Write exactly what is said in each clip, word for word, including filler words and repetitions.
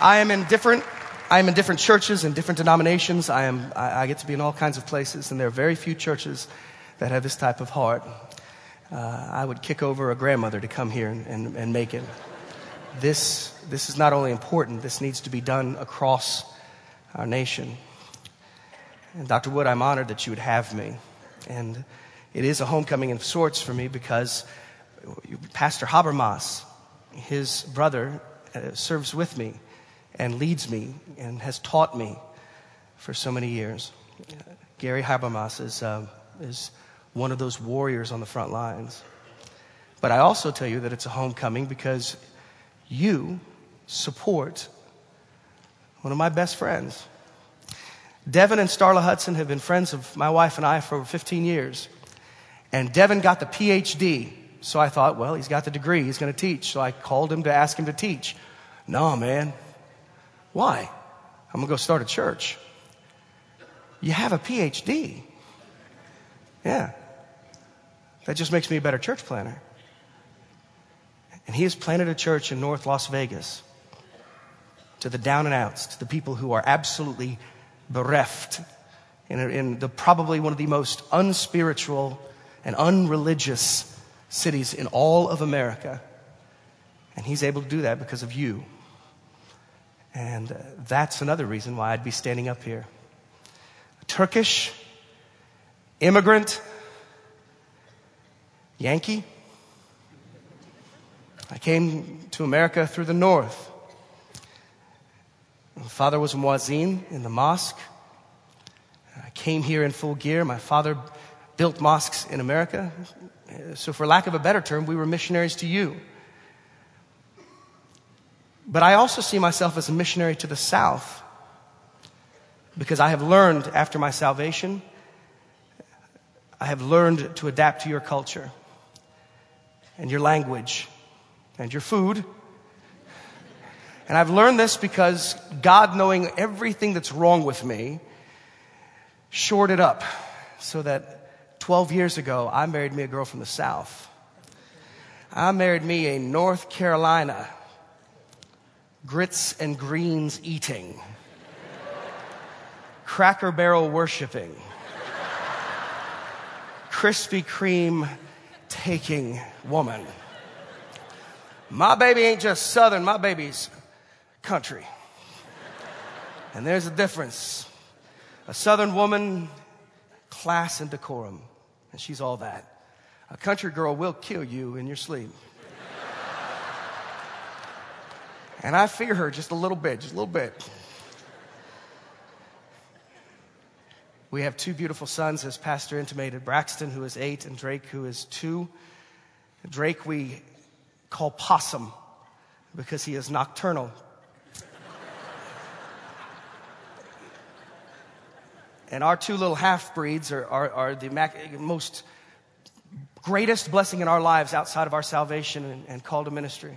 I am in different, I am in different churches and different denominations. I am, I, I get to be in all kinds of places, and there are very few churches that have this type of heart. Uh, I would kick over a grandmother to come here and, and, and make it. This, this is not only important, this needs to be done across our nation. And Doctor Wood, I'm honored that you would have me. And it is a homecoming of sorts for me because Pastor Habermas, his brother, uh, serves with me and leads me and has taught me for so many years. Uh, Gary Habermas is, uh, is one of those warriors on the front lines. But I also tell you that it's a homecoming because you support one of my best friends. Devin and Starla Hudson have been friends of my wife and I for over fifteen years. And Devin got the P H D. So I thought, well, he's got the degree. He's going to teach. So I called him to ask him to teach. No, man. Why? I'm going to go start a church. You have a P H D. Yeah. That just makes me a better church planner. And he has planted a church in North Las Vegas to the down and outs, to the people who are absolutely bereft in, in the probably one of the most unspiritual and unreligious cities in all of America. And he's able to do that because of you. And uh, that's another reason why I'd be standing up here. A Turkish immigrant Yankee. I came to America through the north. My father was a muezzin in the mosque. I came here in full gear. My father built mosques in America. So for lack of a better term, we were missionaries to you. But I also see myself as a missionary to the South because I have learned after my salvation, I have learned to adapt to your culture and your language and your food. And I've learned this because God, knowing everything that's wrong with me, shored it up so that twelve years ago, I married me a girl from the South. I married me a North Carolina grits and greens eating, Cracker Barrel worshiping, Krispy Kreme taking woman. My baby ain't just Southern, my baby's country. And there's a difference. A Southern woman, class and decorum, and she's all that. A country girl will kill you in your sleep. And I fear her just a little bit, just a little bit. We have two beautiful sons, as Pastor intimated, Braxton, who is eight, and Drake, who is two. Drake we call Possum because he is nocturnal. And our two little half-breeds are, are, are the most greatest blessing in our lives outside of our salvation and, and call to ministry.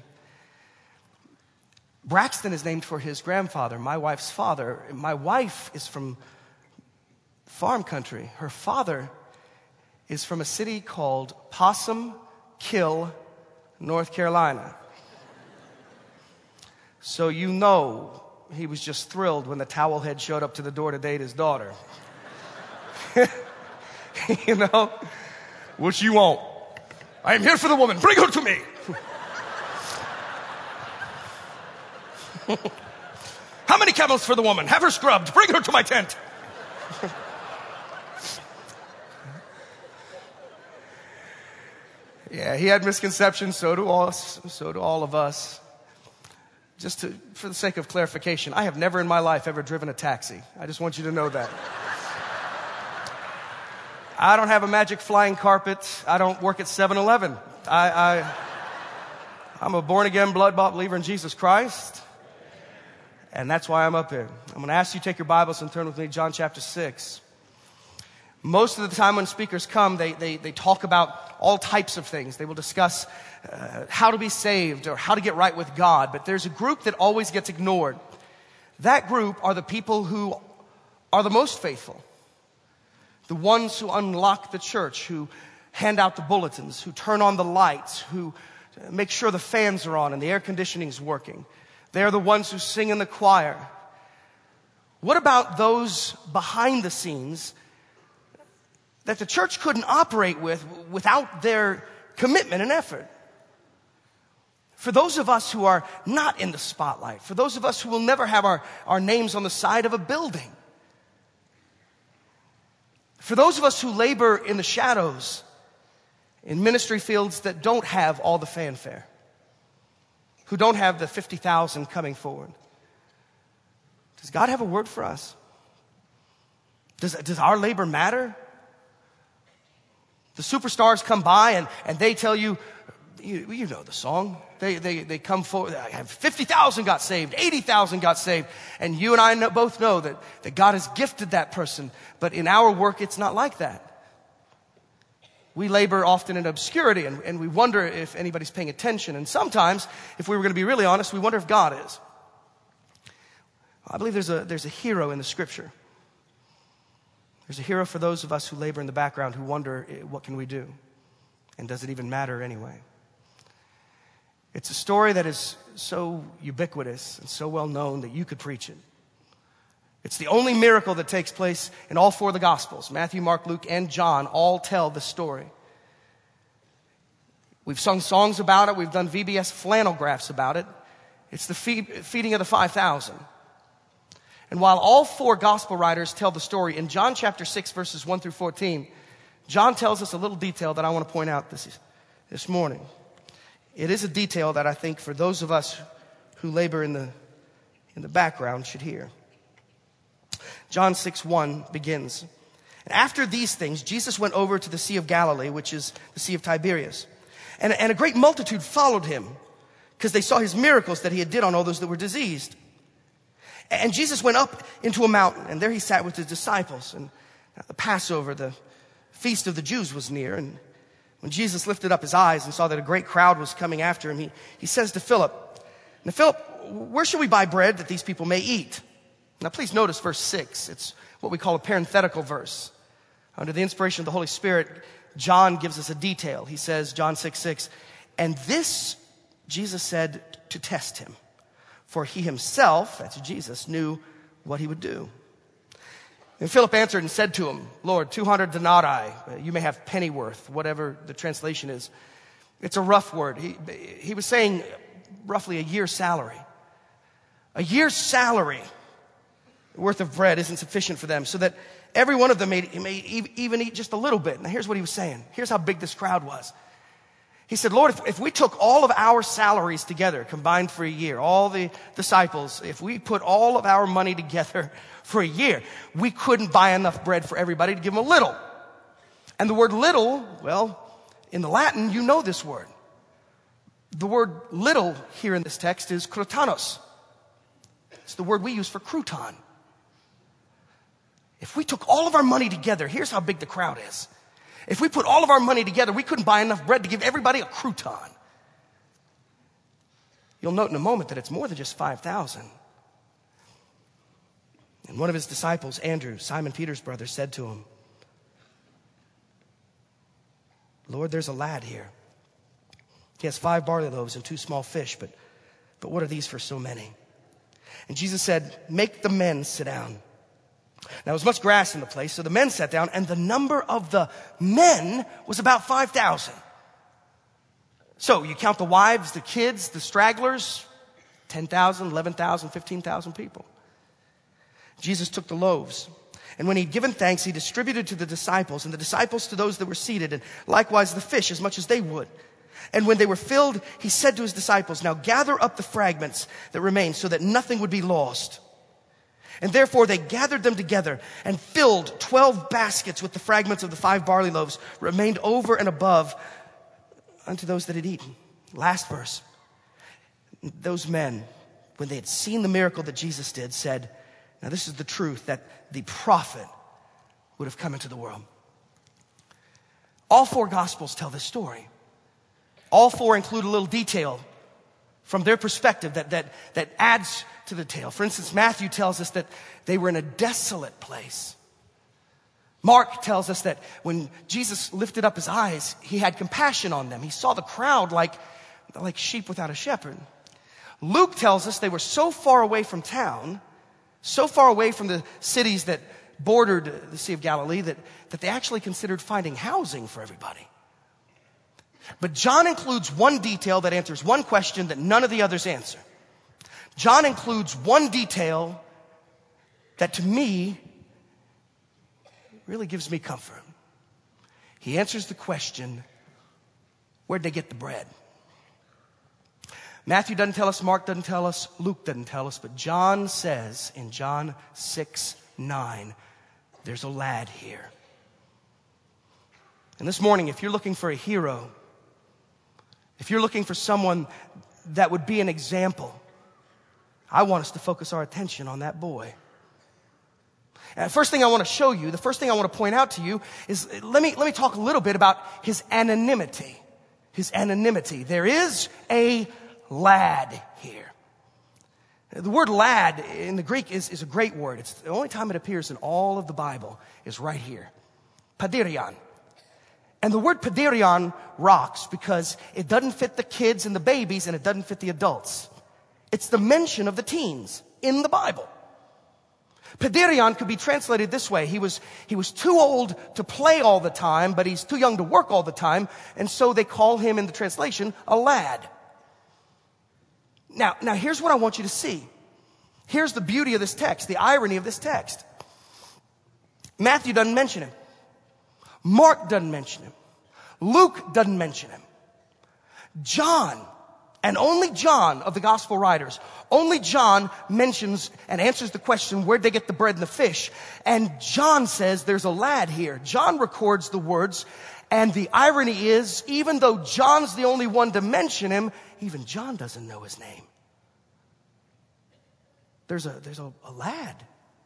Braxton is named for his grandfather, my wife's father. My wife is from farm country. Her father is from a city called Possum Kill, North Carolina. So you know he was just thrilled when the towel head showed up to the door to date his daughter. You know? What you want? I am here for the woman. Bring her to me. How many camels for the woman? Have her scrubbed. Bring her to my tent. Yeah, he had misconceptions. So do all. So do all of us. Just to, for the sake of clarification, I have never in my life ever driven a taxi. I just want you to know that. I don't have a magic flying carpet. I don't work at seven eleven. I, I, I'm a born-again, blood-bought believer in Jesus Christ. And that's why I'm up here. I'm going to ask you to take your Bibles and turn with me to John chapter six. Most of the time when speakers come, they, they, they talk about all types of things. They will discuss uh, how to be saved or how to get right with God. But there's a group that always gets ignored. That group are the people who are the most faithful. The ones who unlock the church, who hand out the bulletins, who turn on the lights, who make sure the fans are on and the air conditioning is working. They are the ones who sing in the choir. What about those behind the scenes that the church couldn't operate with without their commitment and effort? For those of us who are not in the spotlight, for those of us who will never have our, our names on the side of a building, for those of us who labor in the shadows, in ministry fields that don't have all the fanfare, who don't have the fifty thousand coming forward, does God have a word for us? Does, does our labor matter? The superstars come by and, and they tell you, you, you know the song. They, they, they come forward, fifty thousand got saved, eighty thousand got saved. And you and I know, both know that, that God has gifted that person. But in our work, it's not like that. We labor often in obscurity, and, and we wonder if anybody's paying attention. And sometimes, if we were going to be really honest, we wonder if God is. I believe there's a, there's a hero in the scripture. There's a hero for those of us who labor in the background, who wonder, what can we do? And does it even matter anyway? It's a story that is so ubiquitous and so well known that you could preach it. It's the only miracle that takes place in all four of the Gospels. Matthew, Mark, Luke, and John all tell the story. We've sung songs about it. We've done V B S flannel graphs about it. It's the feed, feeding of the five thousand. And while all four gospel writers tell the story, in John chapter six, verses one through fourteen, John tells us a little detail that I want to point out this, this morning. It is a detail that I think for those of us who labor in the, in the background should hear. John six one begins. And after these things, Jesus went over to the Sea of Galilee, which is the Sea of Tiberias. And, and a great multitude followed him because they saw his miracles that he had did on all those that were diseased. And Jesus went up into a mountain, and there he sat with his disciples. And the Passover, the feast of the Jews, was near. And when Jesus lifted up his eyes and saw that a great crowd was coming after him, he, he says to Philip, "Now, Philip, where shall we buy bread that these people may eat?" Now, please notice verse six. It's what we call a parenthetical verse. Under the inspiration of the Holy Spirit, John gives us a detail. He says, John six six, "And this Jesus said to test him, for he himself," that's Jesus, "knew what he would do." And Philip answered and said to him, "Lord, two hundred denarii, you may have pennyworth," whatever the translation is. It's a rough word. He, he was saying roughly a year's salary. A year's salary worth of bread isn't sufficient for them, so that every one of them may, may even eat just a little bit. Now here's what he was saying. Here's how big this crowd was. He said, "Lord, if, if we took all of our salaries together, combined for a year, all the disciples, if we put all of our money together for a year, we couldn't buy enough bread for everybody to give them a little." And the word little, well, in the Latin, you know this word. The word little here in this text is croutanos. It's the word we use for crouton. If we took all of our money together, here's how big the crowd is. If we put all of our money together, we couldn't buy enough bread to give everybody a crouton. You'll note in a moment that it's more than just five thousand. And one of his disciples, Andrew, Simon Peter's brother, said to him, "Lord, there's a lad here. He has five barley loaves and two small fish, but, but what are these for so many?" And Jesus said, "Make the men sit down." Now, there was much grass in the place, so the men sat down, and the number of the men was about five thousand. So you count the wives, the kids, the stragglers, ten thousand, eleven thousand, fifteen thousand people. Jesus took the loaves, and when he'd given thanks, he distributed to the disciples, and the disciples to those that were seated, and likewise the fish as much as they would. And when they were filled, he said to his disciples, "Now gather up the fragments that remain so that nothing would be lost." And therefore they gathered them together and filled twelve baskets with the fragments of the five barley loaves, remained over and above unto those that had eaten. Last verse. Those men, when they had seen the miracle that Jesus did, said, "Now this is the truth, that the prophet would have come into the world." All four Gospels tell this story. All four include a little detail from their perspective that, that, that adds to the tale. For instance, Matthew tells us that they were in a desolate place. Mark tells us that when Jesus lifted up his eyes, he had compassion on them. He saw the crowd like, like sheep without a shepherd. Luke tells us they were so far away from town, so far away from the cities that bordered the Sea of Galilee that, that they actually considered finding housing for everybody. But John includes one detail that answers one question that none of the others answer. John includes one detail that to me really gives me comfort. He answers the question, where'd they get the bread? Matthew doesn't tell us, Mark doesn't tell us, Luke doesn't tell us, but John says in John six nine, there's a lad here. And this morning, if you're looking for a hero, if you're looking for someone that would be an example, I want us to focus our attention on that boy. And the first thing I want to show you, the first thing I want to point out to you is, let me, let me talk a little bit about his anonymity. His anonymity. There is a lad here. The word lad in the Greek is, is a great word. It's the only time it appears in all of the Bible is right here. Padirion. And the word padirion rocks because it doesn't fit the kids and the babies and it doesn't fit the adults. It's the mention of the teens in the Bible. Padirion could be translated this way. He was, he was too old to play all the time, but he's too young to work all the time. And so they call him in the translation a lad. Now, now here's what I want you to see. Here's the beauty of this text, the irony of this text. Matthew doesn't mention him. Mark doesn't mention him. Luke doesn't mention him. John, and only John of the gospel writers, only John mentions and answers the question, where'd they get the bread and the fish? And John says there's a lad here. John records the words, and the irony is, even though John's the only one to mention him, even John doesn't know his name. There's a, there's a, a lad.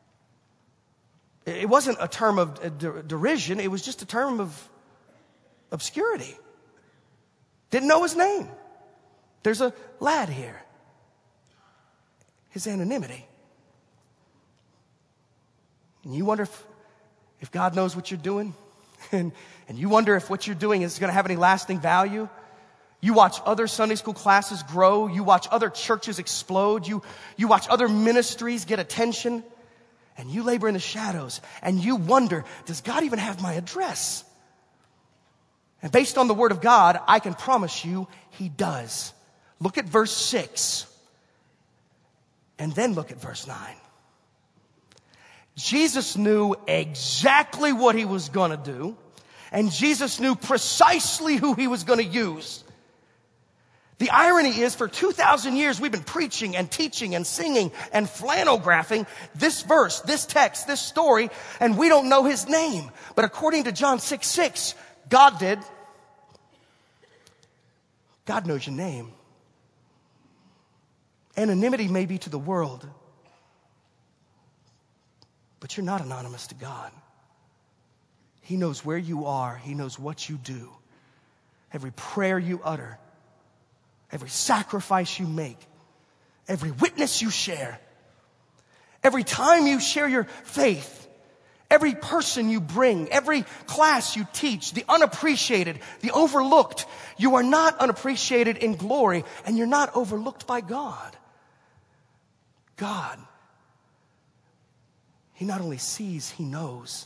It wasn't a term of derision. It was just a term of obscurity. Didn't know his name. There's a lad here. His anonymity. And you wonder if, if God knows what you're doing. And, and you wonder if what you're doing is going to have any lasting value. You watch other Sunday school classes grow. You watch other churches explode. You, you watch other ministries get attention. And you labor in the shadows. And you wonder, does God even have my address? And based on the word of God, I can promise you he does. Look at verse six. And then look at verse nine. Jesus knew exactly what he was going to do. And Jesus knew precisely who he was going to use. The irony is, for two thousand years, we've been preaching and teaching and singing and flannelgraphing this verse, this text, this story, and we don't know his name. But according to John six six, God did. God knows your name. Anonymity may be to the world, but you're not anonymous to God. He knows where you are. He knows what you do. Every prayer you utter. Every sacrifice you make. Every witness you share. Every time you share your faith. Every person you bring. Every class you teach. The unappreciated. The overlooked. You are not unappreciated in glory. And you're not overlooked by God. God. He not only sees, he knows.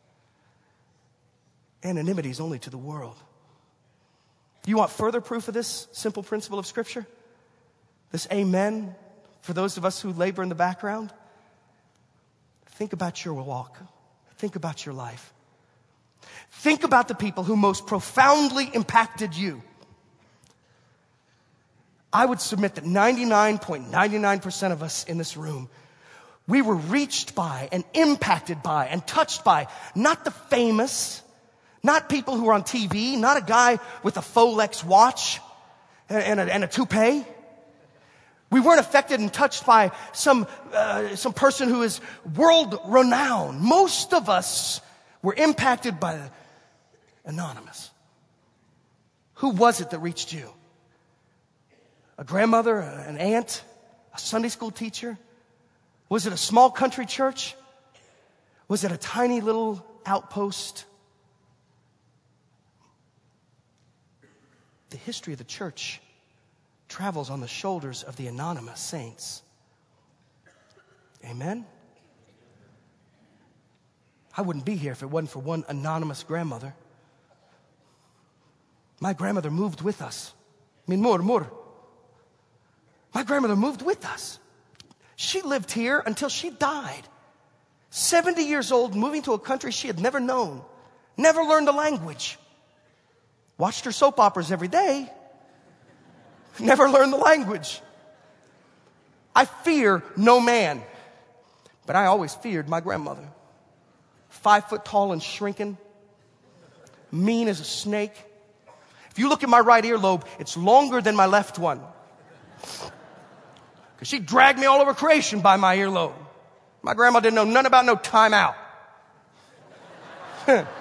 Anonymity is only to the world. You want further proof of this simple principle of Scripture? This amen for those of us who labor in the background? Think about your walk. Think about your life. Think about the people who most profoundly impacted you. I would submit that ninety-nine point nine nine percent of us in this room, we were reached by and impacted by and touched by not the famous, not people who are on T V, not a guy with a Folex watch and a, and a toupee. We weren't affected and touched by some, uh, some person who is world renowned. Most of us were impacted by the anonymous. Who was it that reached you? A grandmother, an aunt, a Sunday school teacher? Was it a small country church? Was it a tiny little outpost? The history of the church travels on the shoulders of the anonymous saints. Amen? I wouldn't be here if it wasn't for one anonymous grandmother. My grandmother moved with us. Min mor, mor. My grandmother moved with us. She lived here until she died. seventy years old, moving to a country she had never known. Never learned the language. Watched her soap operas every day. Never learned the language. I fear no man. But I always feared my grandmother. Five foot tall and shrinking. Mean as a snake. If you look at my right earlobe, it's longer than my left one. Because she dragged me all over creation by my earlobe. My grandma didn't know nothing about no time out. I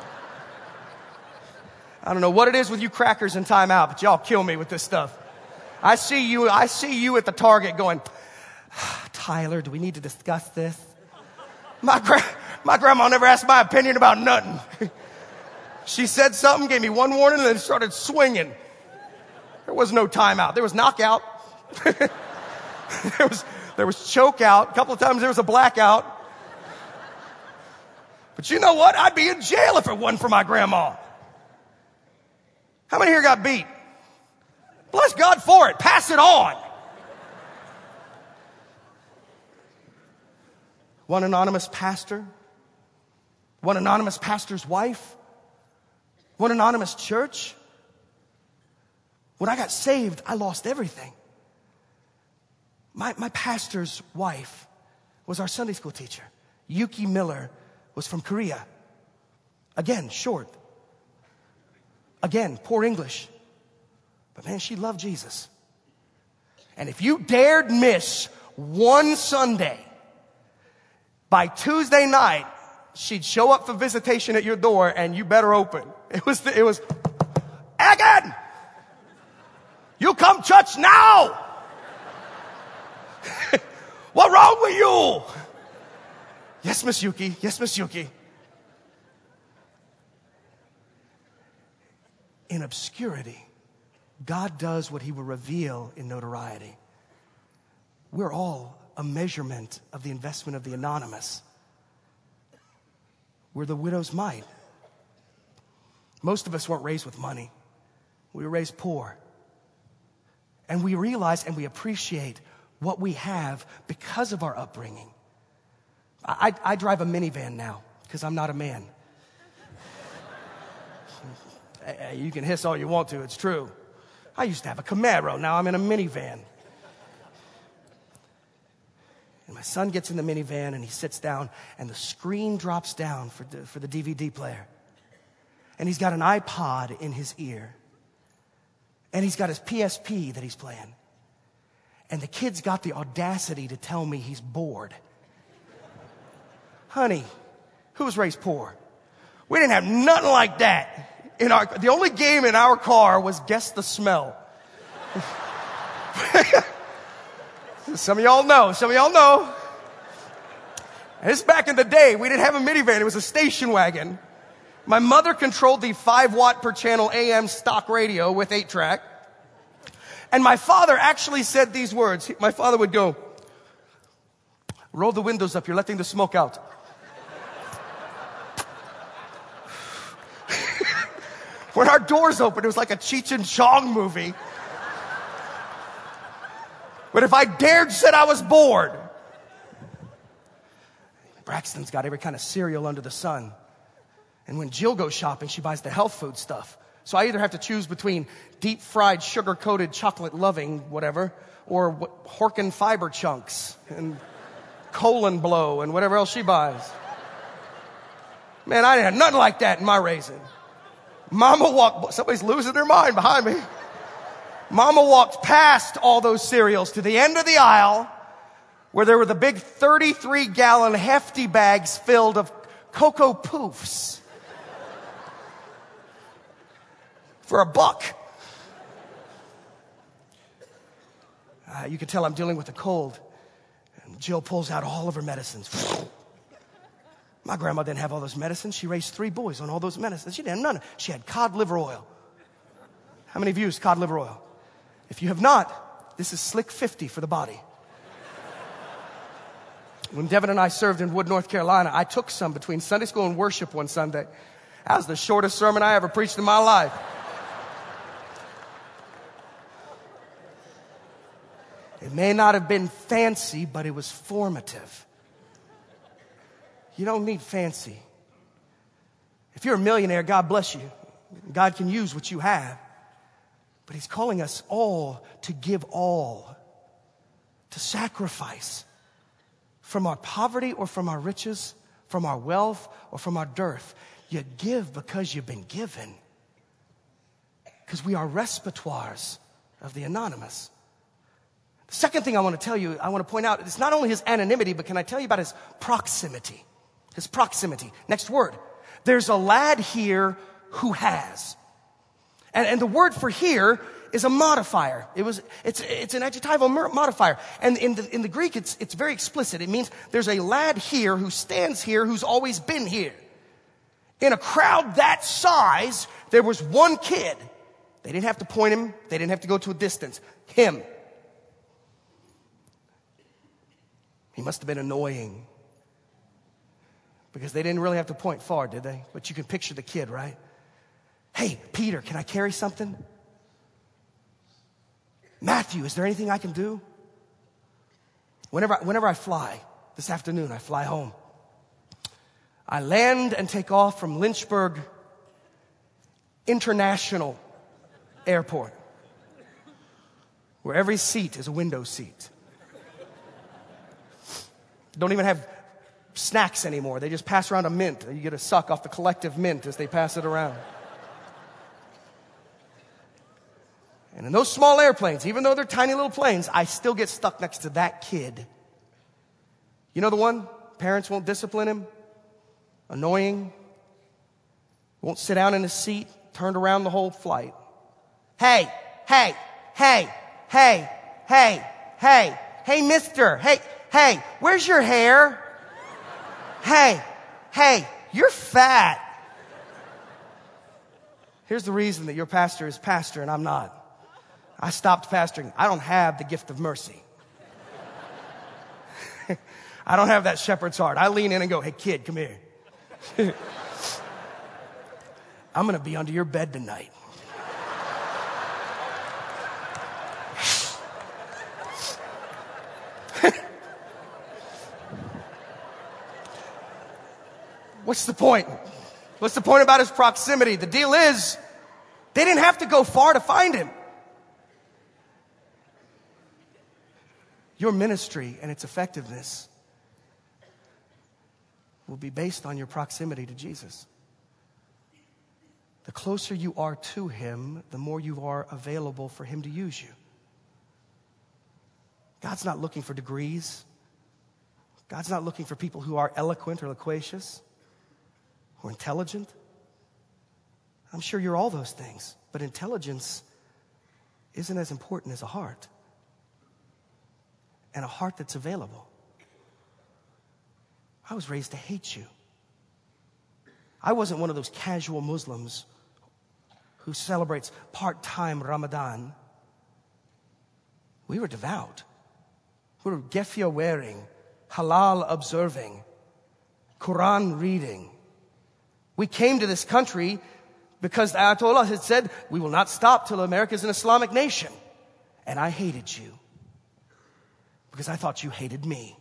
don't know what it is with you crackers and time out, but y'all kill me with this stuff. I see you, I see you at the Target going, Tyler, do we need to discuss this? My, gra- my grandma never asked my opinion about nothing. She said something, gave me one warning, and then started swinging. There was no timeout. There was knockout. there was there was choke out. A couple of times there was a blackout. But you know what? I'd be in jail if it wasn't for my grandma. How many here got beat? Bless God for it. Pass it on. One anonymous pastor. One anonymous pastor's wife. One anonymous church. When I got saved, I lost everything. My, my pastor's wife was our Sunday school teacher. Yuki Miller was from Korea. Again, short. Again, poor English. But man, she loved Jesus. And if you dared miss one Sunday, by Tuesday night, she'd show up for visitation at your door and you better open. It was, the, it was, Egan! You come church now! What wrong with you? Yes, Miss Yuki. Yes, Miss Yuki. In obscurity, God does what he will reveal in notoriety. We're all a measurement of the investment of the anonymous. We're the widow's mite. Most of us weren't raised with money. We were raised poor. And we realize and we appreciate what we have because of our upbringing. I, I, I drive a minivan now because I'm not a man. You can hiss all you want to, it's true. I used to have a Camaro, now I'm in a minivan. And my son gets in the minivan and he sits down and the screen drops down for the, for the D V D player. And he's got an iPod in his ear. And he's got his P S P that he's playing. And the kid's got the audacity to tell me he's bored. Honey, who was raised poor? We didn't have nothing like that. In our, the only game in our car was Guess the Smell. Some of y'all know. Some of y'all know. And this is back in the day. We didn't have a minivan. It was a station wagon. My mother controlled the five watt per channel A M stock radio with eight track. And my father actually said these words. My father would go, roll the windows up. You're letting the smoke out. When our doors opened, it was like a Cheech and Chong movie. But if I dared said I was bored. Braxton's got every kind of cereal under the sun. And when Jill goes shopping, she buys the health food stuff. So I either have to choose between deep fried, sugar coated, chocolate loving, whatever, or Horkin fiber chunks and colon blow and whatever else she buys. Man, I didn't have nothing like that in my raising. Mama walked, somebody's losing their mind behind me. Mama walked past all those cereals to the end of the aisle where there were the big thirty-three gallon hefty bags filled of Cocoa Poofs. For a buck. Uh, you can tell I'm dealing with a cold. And Jill pulls out all of her medicines. My grandma didn't have all those medicines. She raised three boys on all those medicines. She didn't have none. She had cod liver oil. How many of you use cod liver oil? If you have not, This is slick fifty for the body. When Devin and I served in Wood, North Carolina, I took some between Sunday school and worship one Sunday. That was the shortest sermon I ever preached in my life. It may not have been fancy, but it was formative. You don't need fancy. If you're a millionaire, God bless you. God can use what you have. But He's calling us all to give all, to sacrifice from our poverty or from our riches, from our wealth or from our dearth. You give because you've been given. Because we are repertoires of the anonymous. The second thing I want to tell you, I want to point out, it's not only His anonymity, but can I tell you about His proximity? His proximity. Next word. There's a lad here who has. And, and the word for here is a modifier. It was, it's, it's an adjectival modifier. And in the, in the Greek, it's, it's very explicit. It means there's a lad here who stands here who's always been here. In a crowd that size, there was one kid. They didn't have to point him. They didn't have to go to a distance. Him. He must have been annoying. Because they didn't really have to point far, did they? But you can picture the kid, right? Hey, Peter, can I carry something? Matthew, is there anything I can do? Whenever, whenever I fly, this afternoon, I fly home. I land and take off from Lynchburg International Airport, where every seat is a window seat. Don't even have snacks anymore. They just pass around a mint. You get a suck off the collective mint as they pass it around. And in those small airplanes, even though they're tiny little planes, I still get stuck next to that kid. You know the one? Parents won't discipline him. Annoying. Won't sit down in his seat. Turned around the whole flight. Hey, hey, hey, hey, hey, hey, hey, mister. Hey, hey, where's your hair? Hey, hey, you're fat. Here's the reason that your pastor is pastor and I'm not. I stopped pastoring. I don't have the gift of mercy. I don't have that shepherd's heart. I lean in and go, hey, kid, come here. I'm going to be under your bed tonight. What's the point? What's the point about His proximity? The deal is, they didn't have to go far to find Him. Your ministry and its effectiveness will be based on your proximity to Jesus. The closer you are to Him, the more you are available for Him to use you. God's not looking for degrees. God's not looking for people who are eloquent or loquacious or intelligent. I'm sure you're all those things, but intelligence isn't as important as a heart. And a heart that's available. I was raised to hate you. I wasn't one of those casual Muslims who celebrates part-time Ramadan. We were devout. We were gefiya wearing, halal observing, Quran reading. We came to this country because the Ayatollah had said, we will not stop till America is an Islamic nation. And I hated you. Because I thought you hated me.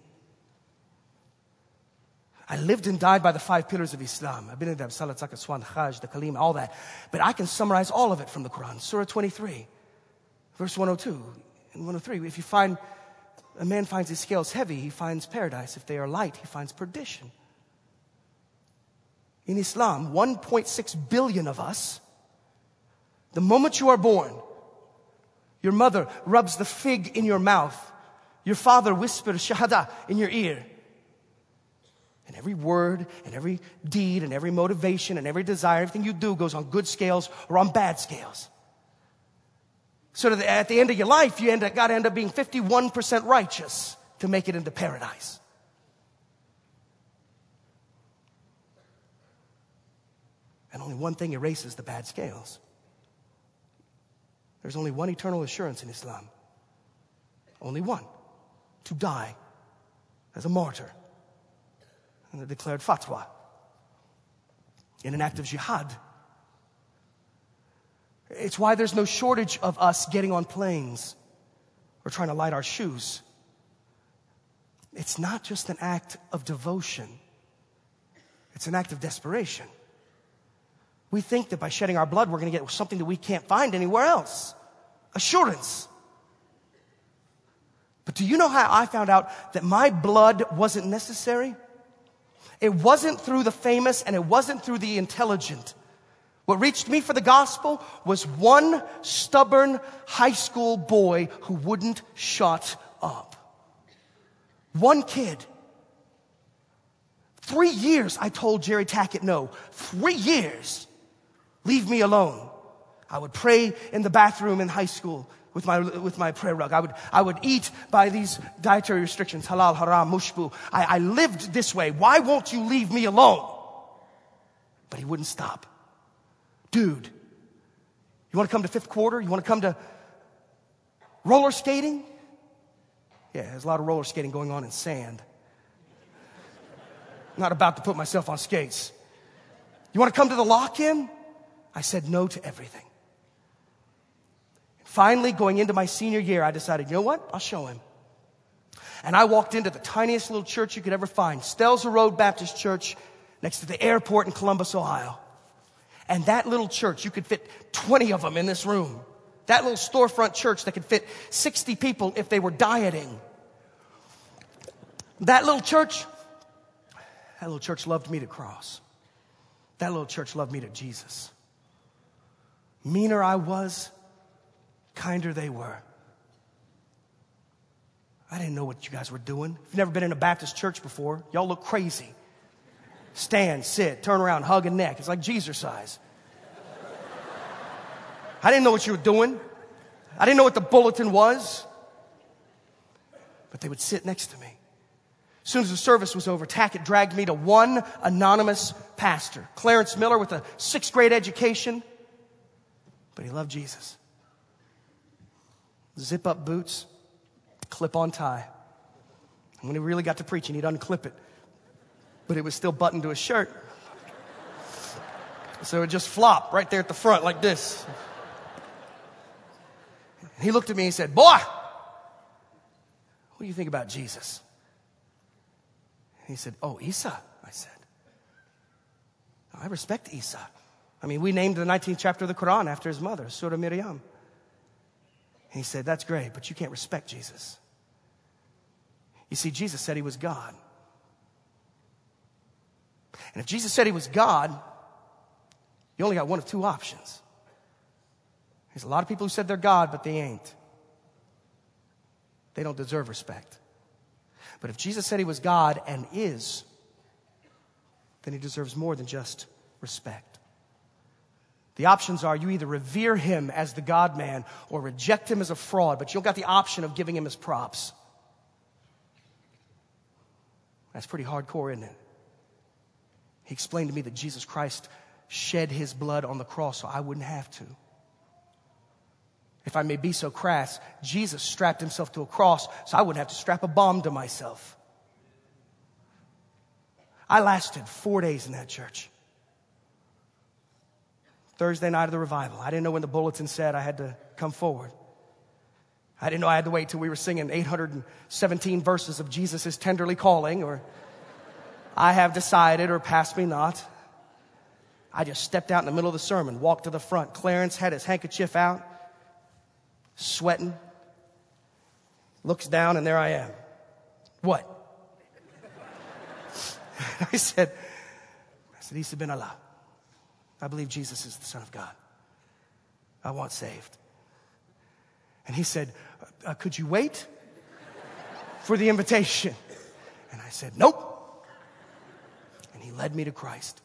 I lived and died by the five pillars of Islam. I've been in them, Salat, Zakat, Swan, Hajj, the Kalima, all that. But I can summarize all of it from the Quran. Surah twenty-three, verse one oh two and one oh three. If you find, a man finds his scales heavy, he finds paradise. If they are light, he finds perdition. In Islam, one point six billion of us, the moment you are born, your mother rubs the fig in your mouth. Your father whispers shahada in your ear. And every word and every deed and every motivation and every desire, everything you do goes on good scales or on bad scales. So that at the end of your life, you end up, got to end up being fifty-one percent righteous to make it into paradise. And only one thing erases the bad scales. There's only one eternal assurance in Islam. only one, to die as a martyr. And they declared fatwa in an act of jihad. It's why there's no shortage of us getting on planes or trying to light our shoes. It's not just an act of devotion. It's an act of desperation. We think that by shedding our blood, we're going to get something that we can't find anywhere else. Assurance. But do you know how I found out that my blood wasn't necessary? It wasn't through the famous and it wasn't through the intelligent. What reached me for the gospel was one stubborn high school boy who wouldn't shut up. One kid. Three years I told Jerry Tackett no. Three years. Leave me alone. I would pray in the bathroom in high school with my with my prayer rug. I would I would eat by these dietary restrictions, halal, haram, mushbu. I, I lived this way. Why won't you leave me alone? But he wouldn't stop. Dude, you want to come to fifth quarter? You want to come to roller skating? Yeah, there's a lot of roller skating going on in sand. I'm not about to put myself on skates. You want to come to the lock-in? I said no to everything. Finally, going into my senior year, I decided, you know what? I'll show him. And I walked into the tiniest little church you could ever find, Stelzer Road Baptist Church, next to the airport in Columbus, Ohio. And that little church, you could fit twenty of them in this room. That little storefront church that could fit sixty people if they were dieting. That little church, that little church loved me to cross. That little church loved me to Jesus. Meaner I was, kinder they were. I didn't know what you guys were doing. If you've never been in a Baptist church before, y'all look crazy. Stand, sit, turn around, hug a neck. It's like Jesus size. I didn't know what you were doing. I didn't know what the bulletin was. But they would sit next to me. As soon as the service was over, Tackett dragged me to one anonymous pastor, Clarence Miller, with a sixth grade education. But he loved Jesus. Zip up boots, clip on tie. And when he really got to preaching, he'd unclip it. But it was still buttoned to his shirt. So it would just flop right there at the front like this. And he looked at me and he said, boy, what do you think about Jesus? And he said, oh, Isa, I said. I respect Isa. I mean, we named the nineteenth chapter of the Quran after his mother, Surah Miriam. And he said, that's great, but you can't respect Jesus. You see, Jesus said he was God. And if Jesus said he was God, you only got one of two options. There's a lot of people who said they're God, but they ain't. They don't deserve respect. But if Jesus said he was God and is, then he deserves more than just respect. The options are you either revere him as the God-man or reject him as a fraud, but you don't got the option of giving him his props. That's pretty hardcore, isn't it? He explained to me that Jesus Christ shed his blood on the cross so I wouldn't have to. If I may be so crass, Jesus strapped himself to a cross so I wouldn't have to strap a bomb to myself. I lasted four days in that church. Thursday night of the revival. I didn't know when the bulletin said I had to come forward. I didn't know I had to wait till we were singing eight hundred seventeen verses of Jesus is tenderly calling, or I have decided, or pass me not. I just stepped out in the middle of the sermon, walked to the front. Clarence had his handkerchief out, sweating, looks down, and there I am. What? I said, I said, Isa bin Allah. I believe Jesus is the Son of God. I want saved. And he said, uh, could you wait for the invitation? And I said, nope. And he led me to Christ.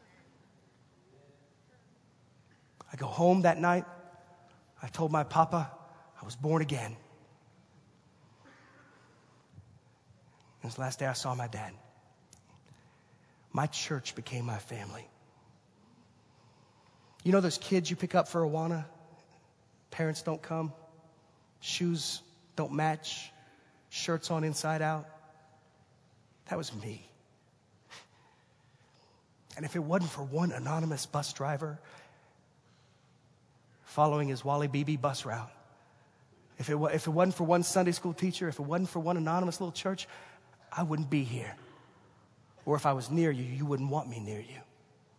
I go home that night. I told my papa I was born again. It was the last day I saw my dad. My church became my family. You know those kids you pick up for Awana? Parents don't come. Shoes don't match, shirts on inside out. That was me. And if it wasn't for one anonymous bus driver following his Wally B B bus route, if it, if it wasn't for one Sunday school teacher, if it wasn't for one anonymous little church, I wouldn't be here. Or if I was near you, you wouldn't want me near you.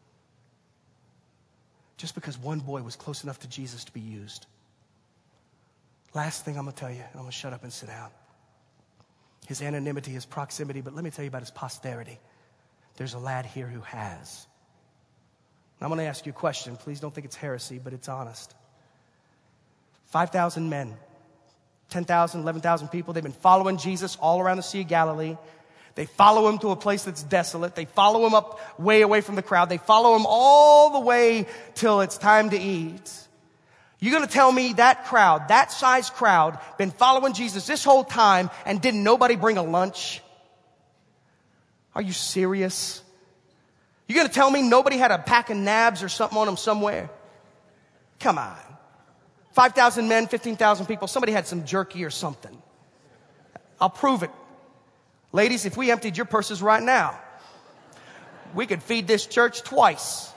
Just because one boy was close enough to Jesus to be used. Last thing I'm going to tell you, and I'm going to shut up and sit down. His anonymity, his proximity, but let me tell you about his posterity. There's a lad here who has. Now, I'm going to ask you a question. Please don't think it's heresy, but it's honest. five thousand men, ten thousand, eleven thousand people, they've been following Jesus all around the Sea of Galilee. They follow him to a place that's desolate. They follow him up way away from the crowd. They follow him all the way till it's time to eat. You're going to tell me that crowd, that size crowd, been following Jesus this whole time and didn't nobody bring a lunch? Are you serious? You're going to tell me nobody had a pack of nabs or something on them somewhere? Come on. five thousand men, fifteen thousand people. Somebody had some jerky or something. I'll prove it. Ladies, if we emptied your purses right now, we could feed this church twice.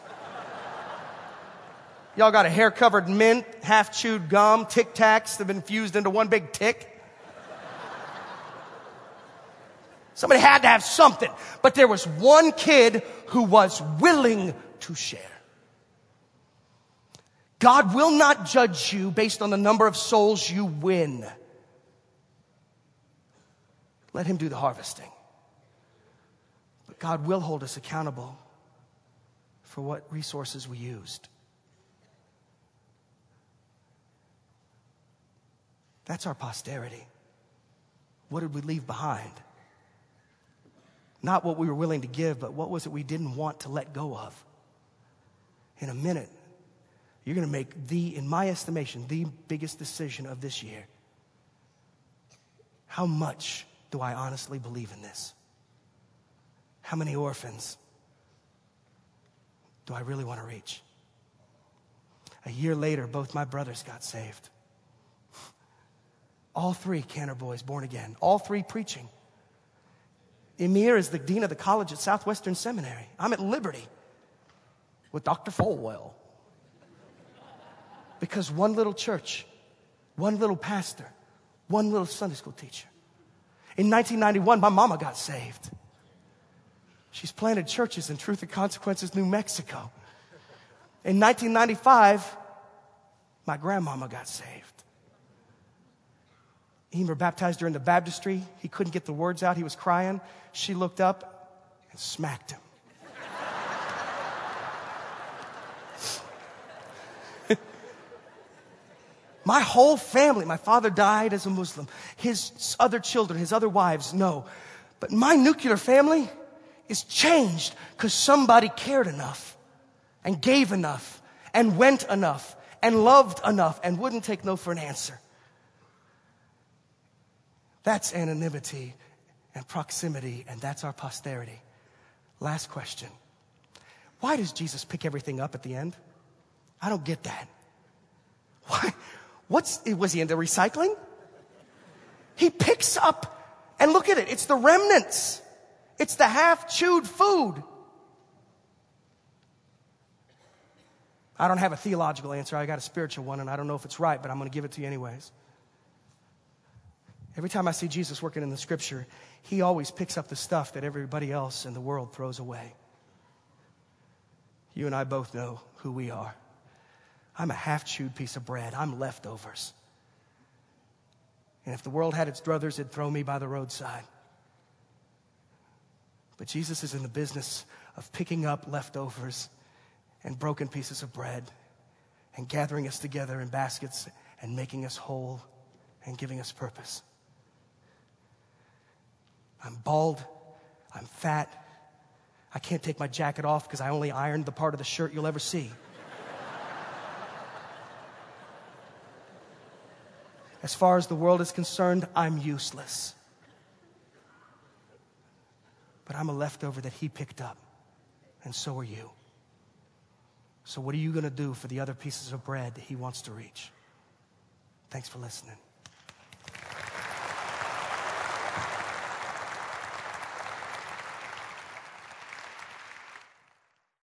Y'all got a hair-covered mint, half-chewed gum, Tic Tacs that have been fused into one big tick. Somebody had to have something. But there was one kid who was willing to share. God will not judge you based on the number of souls you win. Let him do the harvesting. But God will hold us accountable for what resources we used. That's our posterity. What did we leave behind? Not what we were willing to give, but what was it we didn't want to let go of? In a minute, you're going to make the, in my estimation, the biggest decision of this year. How much do I honestly believe in this? How many orphans do I really want to reach? A year later, both my brothers got saved. All three Cantor boys born again. All three preaching. Emir is the dean of the college at Southwestern Seminary. I'm at Liberty with Doctor Folwell. Because one little church, one little pastor, one little Sunday school teacher. In nineteen ninety-one, my mama got saved. She's planted churches in Truth and Consequences, New Mexico. In nineteen ninety-five, my grandmama got saved. Emer baptized her in the baptistry. He couldn't get the words out. He was crying. She looked up and smacked him. My whole family, my father died as a Muslim. His other children, his other wives, no. But my nuclear family is changed because somebody cared enough and gave enough and went enough and loved enough and wouldn't take no for an answer. That's anonymity and proximity, and that's our posterity. Last question. Why does Jesus pick everything up at the end? I don't get that. Why? What's, was he into recycling? He picks up, and look at it. It's the remnants. It's the half-chewed food. I don't have a theological answer. I got a spiritual one, and I don't know if it's right, but I'm going to give it to you anyways. Every time I see Jesus working in the scripture, he always picks up the stuff that everybody else in the world throws away. You and I both know who we are. I'm a half-chewed piece of bread. I'm leftovers. And if the world had its druthers, it'd throw me by the roadside. But Jesus is in the business of picking up leftovers and broken pieces of bread and gathering us together in baskets and making us whole and giving us purpose. I'm bald. I'm fat. I can't take my jacket off because I only ironed the part of the shirt you'll ever see. As far as the world is concerned, I'm useless. But I'm a leftover that he picked up, and so are you. So what are you going to do for the other pieces of bread that he wants to reach? Thanks for listening.